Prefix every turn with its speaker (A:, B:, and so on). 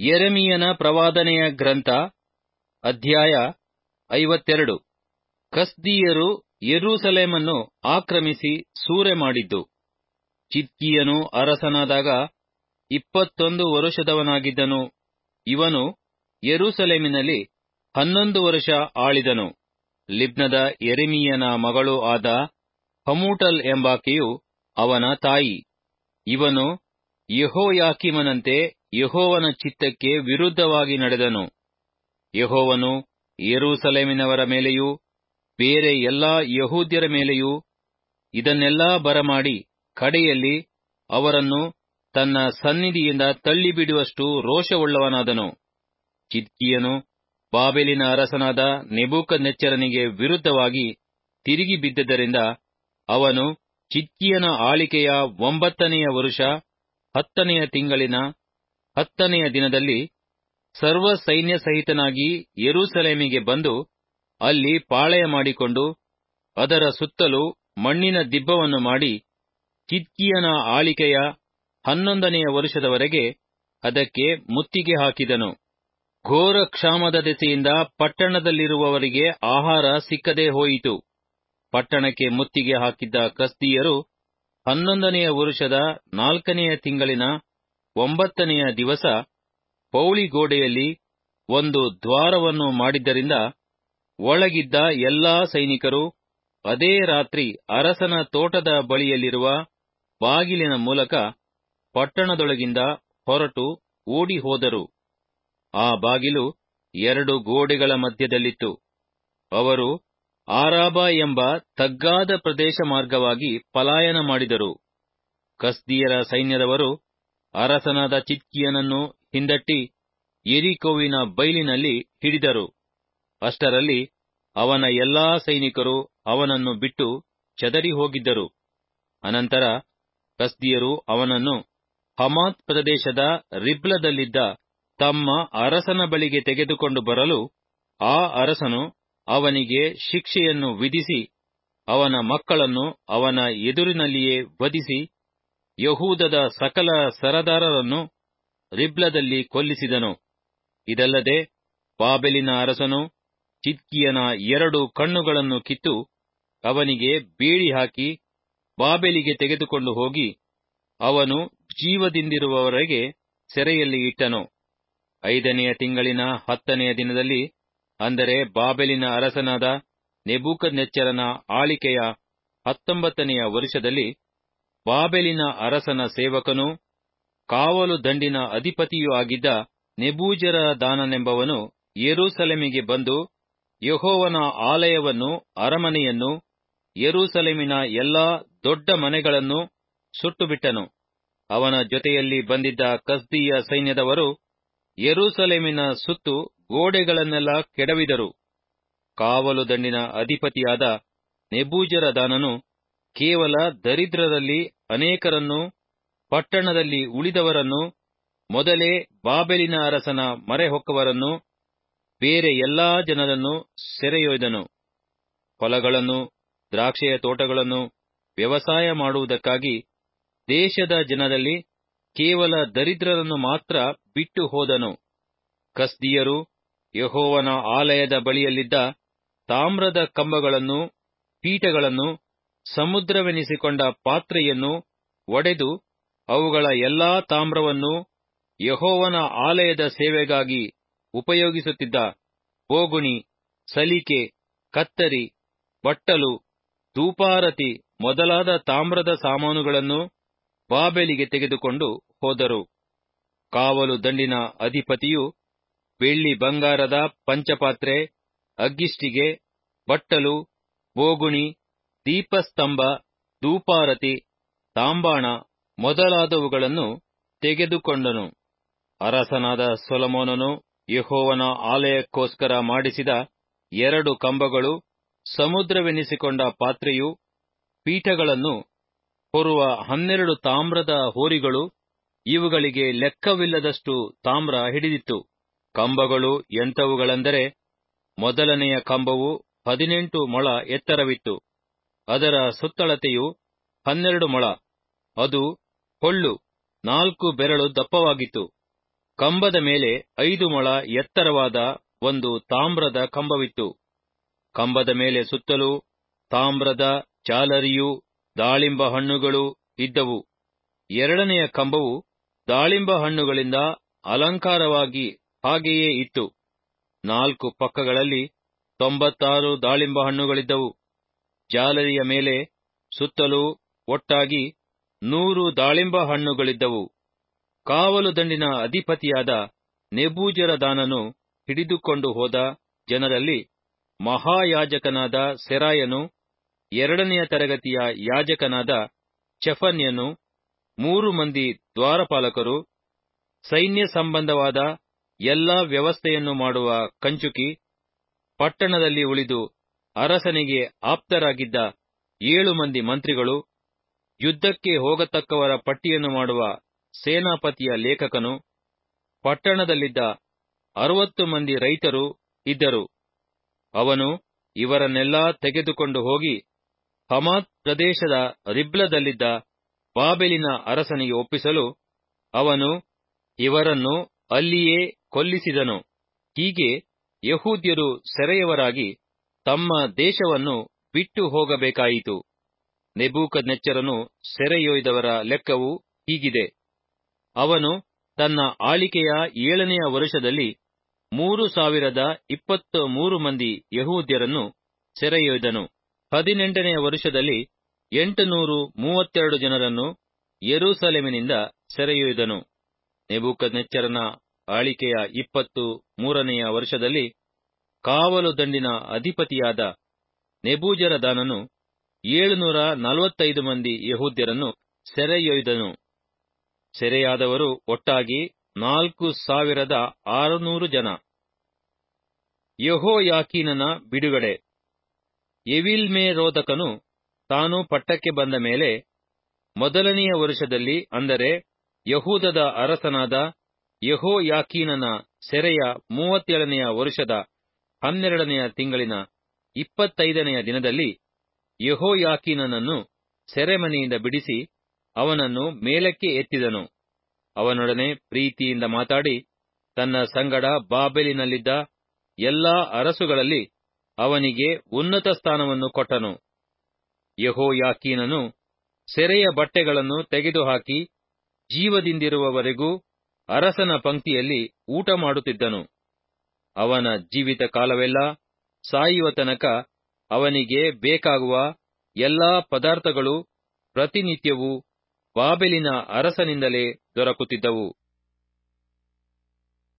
A: ಯೆರೆಮೀಯನ ಪ್ರವಾದನೆಯ ಗ್ರಂಥ ಅಧ್ಯಾಯ 52. ಕಸ್ದೀಯರು ಯೆರೂಸಲೇಮನ್ನು ಆಕ್ರಮಿಸಿ ಸೂರೆಮಾಡಿದ್ದು. ಚಿದ್ಕೀಯನು ಅರಸನಾದಾಗ 21 ವರುಷದವನಾಗಿದ್ದನು. ಇವನು ಯೆರೂಸಲೇಮಿನಲ್ಲಿ 11 ವರುಷ ಆಳಿದನು. ಲಿಬ್ನದ ಯೆರೆಮೀಯನ ಮಗಳೂ ಆದ ಹಮೂಟಲ್ ಎಂಬಾಕೆಯು ಅವನ ತಾಯಿ. ಇವನು ಯೆಹೋಯಾಕೀಮನಂತೆ ಯೆಹೋವನ ಚಿತ್ತಕ್ಕೆ ವಿರುದ್ಧವಾಗಿ ನಡೆದನು. ಯೆಹೋವನು ಯೆರೂಸಲೇಮಿನವರ ಮೇಲೆಯೂ ಬೇರೆ ಎಲ್ಲಾ ಯೆಹೂದ್ಯರ ಮೇಲೆಯೂ ಇದನ್ನೆಲ್ಲಾ ಬರಮಾಡಿ ಕಡೆಯಲ್ಲಿ ಅವರನ್ನು ತನ್ನ ಸನ್ನಿಧಿಯಿಂದ ತಳ್ಳಿಬಿಡುವಷ್ಟು ರೋಷವುಳ್ಳವನಾದನು. ಚಿದ್ಕೀಯನು ಬಾಬೆಲಿನ ಅರಸನಾದ ನೆಬೂಕದ್ನೆಚ್ಚರನಿಗೆ ವಿರುದ್ಧವಾಗಿ ತಿರುಗಿ ಬಿದ್ದದರಿಂದ ಅವನು ಚಿದ್ಕೀಯನ ಆಳಿಕೆಯ 9ನೆಯ ವರುಷ 10ನೆಯ ತಿಂಗಳಿನ 10ನೆಯ ದಿನದಲ್ಲಿ ಸರ್ವ ಸೈನ್ಯ ಸಹಿತನಾಗಿ ಯೆರೂಸಲೇಮಿಗೆ ಬಂದು ಅಲ್ಲಿ ಪಾಳೆಯ ಮಾಡಿಕೊಂಡು ಅದರ ಸುತ್ತಲೂ ಮಣ್ಣಿನ ದಿಬ್ಬವನ್ನು ಮಾಡಿ ಚಿದ್ಕೀಯನ ಆಳಿಕೆಯ 11ನೆಯ ವರುಷದವರೆಗೆ ಅದಕ್ಕೆ ಮುತ್ತಿಗೆ ಹಾಕಿದನು. ಘೋರ ಕ್ಷಾಮದ ದೆಸೆಯಿಂದ ಪಟ್ಟಣದಲ್ಲಿರುವವರಿಗೆ ಆಹಾರ ಸಿಕ್ಕದೇ ಹೋಯಿತು. ಪಟ್ಟಣಕ್ಕೆ ಮುತ್ತಿಗೆ ಹಾಕಿದ್ದ ಕಸ್ದೀಯರು 11ನೆಯ ವರುಷದ 4ನೆಯ ತಿಂಗಳಿನ 9ನೆಯ ದಿವಸ ಪೌಳಿಗೋಡೆಯಲ್ಲಿ ಒಂದು ದ್ವಾರವನ್ನು ಮಾಡಿದ್ದರಿಂದ ಒಳಗಿದ್ದ ಎಲ್ಲಾ ಸೈನಿಕರು ಅದೇ ರಾತ್ರಿ ಅರಸನ ತೋಟದ ಬಳಿಯಲ್ಲಿರುವ ಬಾಗಿಲಿನ ಮೂಲಕ ಪಟ್ಟಣದೊಳಗಿಂದ ಹೊರಟು ಓಡಿ ಹೋದರು. ಆ ಬಾಗಿಲು 2 ಗೋಡೆಗಳ ಮಧ್ಯದಲ್ಲಿತ್ತು. ಅವರು ಆರಾಬಾ ಎಂಬ ತಗ್ಗಾದ ಪ್ರದೇಶ ಮಾರ್ಗವಾಗಿ ಪಲಾಯನ ಮಾಡಿದರು. ಕಸ್ದೀಯರ ಸೈನ್ಯದವರು ಅರಸನಾದ ಚಿದ್ಕೀಯನನ್ನು ಹಿಂದಟ್ಟಿ ಯೆರಿಕೋವಿನ ಬೈಲಿನಲ್ಲಿ ಹಿಡಿದರು. ಅಷ್ಟರಲ್ಲಿ ಅವನ ಎಲ್ಲಾ ಸೈನಿಕರು ಅವನನ್ನು ಬಿಟ್ಟು ಚದರಿ ಹೋಗಿದ್ದರು. ಅನಂತರ ಕಸ್ದೀಯರು ಅವನನ್ನು ಹಮಾತ್ ಪ್ರದೇಶದ ರಿಬ್ಲದಲ್ಲಿದ್ದ ತಮ್ಮ ಅರಸನ ಬಳಿಗೆ ತೆಗೆದುಕೊಂಡು ಬರಲು ಆ ಅರಸನು ಅವನಿಗೆ ಶಿಕ್ಷೆಯನ್ನು ವಿಧಿಸಿ ಅವನ ಮಕ್ಕಳನ್ನು ಅವನ ಎದುರಿನಲ್ಲಿಯೇ ವಧಿಸಿ ಯಹೂದದ ಸಕಲ ಸರದಾರರನ್ನು ರಿಬ್ಲದಲ್ಲಿ ಕೊಲ್ಲಿಸಿದನು. ಇದಲ್ಲದೆ ಬಾಬೆಲಿನ ಅರಸನು ಚಿದ್ಕೀಯನ 2 ಕಣ್ಣುಗಳನ್ನು ಕಿತ್ತು ಅವನಿಗೆ ಬೇಡಿ ಹಾಕಿ ಬಾಬೆಲಿಗೆ ತೆಗೆದುಕೊಂಡು ಹೋಗಿ ಅವನು ಜೀವದಿಂದಿರುವವರೆಗೆ ಸೆರೆಯಲ್ಲಿ ಇಟ್ಟನು. 5ನೆಯ ತಿಂಗಳಿನ 10ನೆಯ ದಿನದಲ್ಲಿ, ಅಂದರೆ ಬಾಬೆಲಿನ ಅರಸನಾದ ನೆಬೂಕದ್ನೆಚ್ಚರನ ಆಳಿಕೆಯ 19ನೆಯ ವರುಷದಲ್ಲಿ, ಬಾಬೆಲಿನ ಅರಸನ ಸೇವಕನೂ ಕಾವಲು ದಂಡಿನ ಅಧಿಪತಿಯೂ ಆಗಿದ್ದ ನೆಬೂಜರದಾನನೆಂಬವನು ಯೆರೂಸಲೇಮಿಗೆ ಬಂದು ಯೆಹೋವನ ಆಲಯವನ್ನೂ ಅರಮನೆಯನ್ನೂ ಯೆರೂಸಲೇಮಿನ ಎಲ್ಲಾ ದೊಡ್ಡ ಮನೆಗಳನ್ನು ಸುಟ್ಟುಬಿಟ್ಟನು. ಅವನ ಜೊತೆಯಲ್ಲಿ ಬಂದಿದ್ದ ಕಸ್ದೀಯ ಸೈನ್ಯದವರು ಯೆರೂಸಲೇಮಿನ ಸುತ್ತು ಗೋಡೆಗಳನ್ನೆಲ್ಲಾ ಕೆಡವಿದರು. ಕಾವಲು ದಂಡಿನ ಅಧಿಪತಿಯಾದ ನೆಬೂಜರದಾನನು ಕೇವಲ ದರಿದ್ರರಲ್ಲಿ ಅನೇಕರನ್ನೂ ಪಟ್ಟಣದಲ್ಲಿ ಉಳಿದವರನ್ನೂ ಮೊದಲೇ ಬಾಬೆಲಿನ ಅರಸನ ಮೊರೆಹೊಕ್ಕವರನ್ನೂ ಬೇರೆ ಎಲ್ಲಾ ಜನರನ್ನು ಸೆರೆಯೊಯ್ದನು. ಹೊಲಗಳನ್ನು ದ್ರಾಕ್ಷೆಯ ತೋಟಗಳನ್ನು ವ್ಯವಸಾಯ ಮಾಡುವುದಕ್ಕಾಗಿ ದೇಶದ ಜನರಲ್ಲಿ ಕೇವಲ ದರಿದ್ರರನ್ನು ಮಾತ್ರ ಬಿಟ್ಟು ಹೋದನು. ಕಸ್ದೀಯರು ಯೆಹೋವನ ಆಲಯದ ಬಳಿಯಲ್ಲಿದ್ದ ತಾಮ್ರದ ಕಂಬಗಳನ್ನೂ ಪೀಠಗಳನ್ನು ಸಮುದ್ರವೆನಿಸಿಕೊಂಡ ಪಾತ್ರೆಯನ್ನು ಒಡೆದು ಅವುಗಳ ಎಲ್ಲಾ ತಾಮ್ರವನ್ನೂ ಯೆಹೋವನ ಆಲಯದ ಸೇವೆಗಾಗಿ ಉಪಯೋಗಿಸುತ್ತಿದ್ದ ಬೋಗುಣಿ, ಸಲಿಕೆ, ಕತ್ತರಿ, ಬಟ್ಟಲು, ಧೂಪಾರತಿ ಮೊದಲಾದ ತಾಮ್ರದ ಸಾಮಾನುಗಳನ್ನು ಬಾಬೆಲಿಗೆ ತೆಗೆದುಕೊಂಡು ಹೋದರು. ಕಾವಲು ದಂಡಿನ ಅಧಿಪತಿಯು ಬೆಳ್ಳಿ ಬಂಗಾರದ ಪಂಚಪಾತ್ರೆ, ಅಗ್ಗಿಷ್ಟಿಗೆ, ಬಟ್ಟಲು, ಬೋಗುಣಿ, ದೀಪಸ್ತಂಭ, ಧೂಪಾರತಿ, ತಾಂಬಾಣ ಮೊದಲಾದವುಗಳನ್ನು ತೆಗೆದುಕೊಂಡನು. ಅರಸನಾದ ಸೊಲೊಮೋನನು ಯೆಹೋವನ ಆಲಯಕ್ಕೋಸ್ಕರ ಮಾಡಿಸಿದ 2 ಕಂಬಗಳು, ಸಮುದ್ರವೆನಿಸಿಕೊಂಡ ಪಾತ್ರೆಯು, ಪೀಠಗಳನ್ನು ಹೊರುವ 12 ತಾಮ್ರದ ಹೋರಿಗಳು, ಇವುಗಳಿಗೆ ಲೆಕ್ಕವಿಲ್ಲದಷ್ಟು ತಾಮ್ರ ಹಿಡಿದಿತ್ತು. ಕಂಬಗಳು ಎಂಥವುಗಳೆಂದರೆ, ಮೊದಲನೆಯ ಕಂಬವು 18 ಮೊಳ ಎತ್ತರವಿತ್ತು. ಅದರ ಸುತ್ತಳತೆಯು 12 ಮೊಳ. ಅದು ಹೊಳ್ಳು 4 ಬೆರಳು ದಪ್ಪವಾಗಿತ್ತು. ಕಂಬದ ಮೇಲೆ 5 ಮೊಳ ಎತ್ತರವಾದ ಒಂದು ತಾಮ್ರದ ಕಂಬವಿತ್ತು. ಕಂಬದ ಮೇಲೆ ಸುತ್ತಲೂ ತಾಮ್ರದ ಜಾಲರಿಯೂ ದಾಳಿಂಬ ಹಣ್ಣುಗಳೂ ಇದ್ದವು. 2ನೆಯ ಕಂಬವು ದಾಳಿಂಬ ಹಣ್ಣುಗಳಿಂದ ಅಲಂಕಾರವಾಗಿ ಹಾಗೆಯೇ ಇತ್ತು. 4 ಪಕ್ಕಗಳಲ್ಲಿ 96 ದಾಳಿಂಬ ಹಣ್ಣುಗಳಿದ್ದವು. ಜಾಲರಿಯ ಮೇಲೆ ಸುತ್ತಲೂ ಒಟ್ಟಾಗಿ 100 ದಾಳಿಂಬ ಹಣ್ಣುಗಳಿದ್ದವು. ಕಾವಲು ದಂಡಿನ ಅಧಿಪತಿಯಾದ ನೆಬೂಜರದಾನನು ಹಿಡಿದುಕೊಂಡು ಹೋದ ಜನರಲ್ಲಿ ಮಹಾಯಾಜಕನಾದ ಸೆರಾಯನು, 2ನೆಯ ತರಗತಿಯ ಯಾಜಕನಾದ ಚೆಫನ್ಯನು, 3 ಮಂದಿ ದ್ವಾರಪಾಲಕರು, ಸೈನ್ಯ ಸಂಬಂಧವಾದ ಎಲ್ಲಾ ವ್ಯವಸ್ಥೆಯನ್ನು ಮಾಡುವ ಕಂಚುಕಿ, ಪಟ್ಟಣದಲ್ಲಿ ಉಳಿದು ಅರಸನಿಗೆ ಆಪ್ತರಾಗಿದ್ದ 7 ಮಂದಿ ಮಂತ್ರಿಗಳು, ಯುದ್ಧಕ್ಕೆ ಹೋಗತಕ್ಕವರ ಪಟ್ಟಿಯನ್ನು ಮಾಡುವ ಸೇನಾಪತಿಯ ಲೇಖಕನು, ಪಟ್ಟಣದಲ್ಲಿದ್ದ 60 ಮಂದಿ ರೈತರು ಇದ್ದರು. ಅವನು ಇವರನ್ನೆಲ್ಲಾ ತೆಗೆದುಕೊಂಡು ಹೋಗಿ ಹಮಾತ್ ಪ್ರದೇಶದ ರಿಬ್ಲದಲ್ಲಿದ್ದ ಬಾಬೆಲಿನ ಅರಸನಿಗೆ ಒಪ್ಪಿಸಲು ಅವನು ಇವರನ್ನು ಅಲ್ಲಿಯೇ ಕೊಲ್ಲಿಸಿದನು. ಹೀಗೆ ಯೆಹೂದ್ಯರು ಸೆರೆಯವರಾಗಿ ತಮ್ಮ ದೇಶವನ್ನು ಬಿಟ್ಟು ಹೋಗಬೇಕಾಯಿತು. ನೆಬೂಕದ್ನೆಚ್ಚರನು ಸೆರೆಯೊಯ್ದವರ ಲೆಕ್ಕವು ಹೀಗಿದೆ. ಅವನು ತನ್ನ ಆಳಿಕೆಯ 7ನೆಯ ವರುಷದಲ್ಲಿ 3,023 ಮಂದಿ ಯೆಹೂದ್ಯರನ್ನು ಸೆರೆಯೊಯ್ದನು. 18ನೆಯ ವರುಷದಲ್ಲಿ 832 ಜನರನ್ನು ಯೆರೂಸಲೇಮಿನಿಂದ ಸೆರೆಯೊಯ್ದನು. ನೆಬೂಕದ್ನೆಚ್ಚರನ ಆಳಿಕೆಯ 23ನೆಯ ವರ್ಷದಲ್ಲಿ ಕಾವಲು ದಂಡಿನ ಅಧಿಪತಿಯಾದ ನೆಬೂಜರದಾನನು 745 ಮಂದಿ ಯೆಹೂದ್ಯರನ್ನು ಸೆರೆಯೊಯ್ದನು. ಸೆರೆಯಾದವರು ಒಟ್ಟಾಗಿ 4,600 ಜನ. ಯೆಹೋಯಾಕೀನನ ಬಿಡುಗಡೆ. ಎವೀಲ್ಮೆರೋದಕನು ತಾನು ಪಟ್ಟಕ್ಕೆ ಬಂದ ಮೇಲೆ 1ನೆಯ ವರುಷದಲ್ಲಿ, ಅಂದರೆ ಯೆಹೂದದ ಅರಸನಾದ ಯೆಹೋಯಾಕೀನನ ಸೆರೆಯ 37ನೆಯ ವರುಷದ 12ನೆಯ ತಿಂಗಳಿನ 25ನೆಯ ದಿನದಲ್ಲಿ ಯೆಹೋಯಾಕೀನನನ್ನು ಸೆರೆಮನೆಯಿಂದ ಬಿಡಿಸಿ ಅವನನ್ನು ಮೇಲಕ್ಕೆ ಎತ್ತಿದನು. ಅವನೊಡನೆ ಪ್ರೀತಿಯಿಂದ ಮಾತಾಡಿ ತನ್ನ ಸಂಗಡ ಬಾಬೆಲಿನಲ್ಲಿದ್ದ ಎಲ್ಲಾ ಅರಸುಗಳಲ್ಲಿ ಅವನಿಗೆ ಉನ್ನತ ಸ್ಥಾನವನ್ನು ಕೊಟ್ಟನು. ಯೆಹೋಯಾಕೀನನು ಸೆರೆಯ ಬಟ್ಟೆಗಳನ್ನು ತೆಗೆದುಹಾಕಿ ಜೀವದಿಂದಿರುವವರೆಗೂ ಅರಸನ ಪಂಕ್ತಿಯಲ್ಲಿ ಊಟ ಮಾಡುತ್ತಿದ್ದನು. ಅವನ ಜೀವಿತ ಕಾಲವೆಲ್ಲ ಸಾಯುವ ತನಕ ಅವನಿಗೆ ಬೇಕಾಗುವ ಎಲ್ಲಾ ಪದಾರ್ಥಗಳು ಪ್ರತಿನಿತ್ಯವೂ ಬಾಬೆಲಿನ ಅರಸನಿಂದಲೇ ದೊರಕುತ್ತಿದ್ದವು.